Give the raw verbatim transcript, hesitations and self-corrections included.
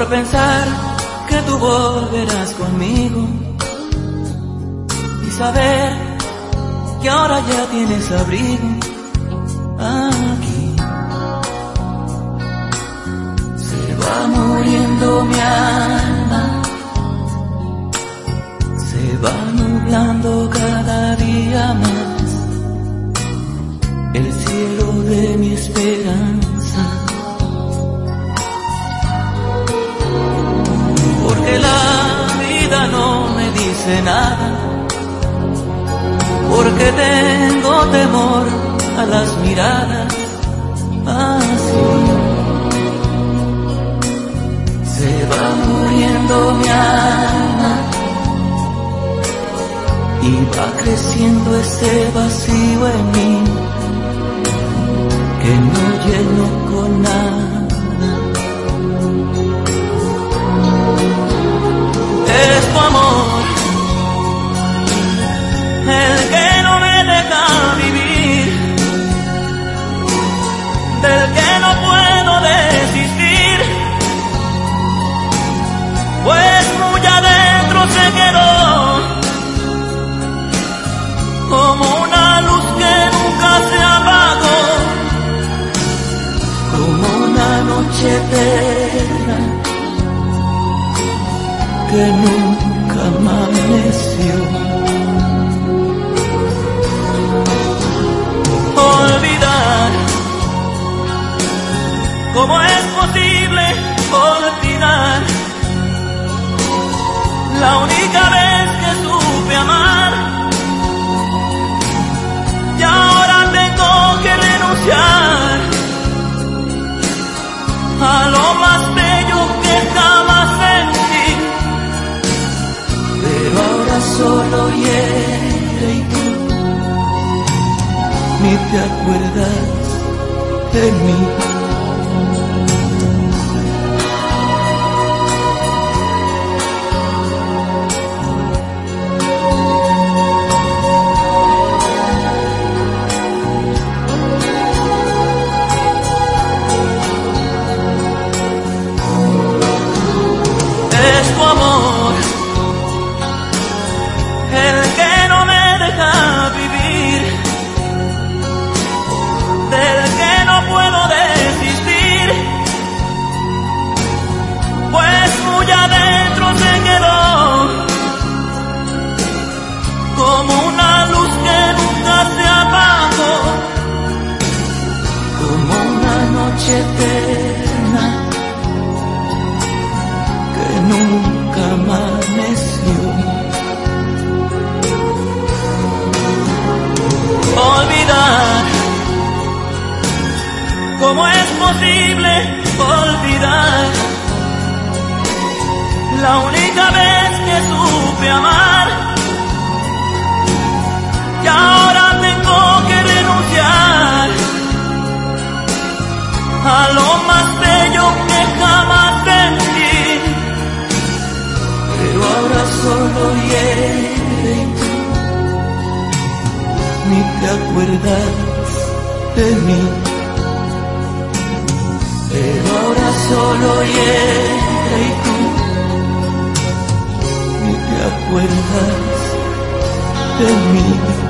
pensar que tú volverás conmigo y saber que ahora ya tienes abrigo aquí. Se va muriendo mi alma, se va nublando cada día más el cielo de mi esperanza, porque la vida no me dice nada, porque tengo temor a las miradas así. Se va muriendo mi alma y va creciendo ese vacío en mí que no lleno con nada. Es tu amor el que no me deja vivir, del que no puedo desistir, pues muy adentro se quedó como una luz que nunca se apagó, como una noche eterna que nunca amaneció. Olvidar, ¿cómo es posible olvidar la única vez que supe amar? Y ahora tengo que renunciar a lo más bello que jamás sentí, pero ahora solo hiere y tú ni te acuerdas de mí. Es tu amor el que no me deja vivir, del que no puedo desistir, pues muy adentro se quedó como una luz que nunca se apagó, como una noche eterna que nunca amaneció. Olvidar, ¿cómo es posible olvidar la única vez que supe amar? Y ahora tengo que renunciar a lo más bello que jamás sentí, pero ahora solo hiere y tú ni te acuerdas de mí. Pero ahora solo hiere y tú ni te acuerdas de mí.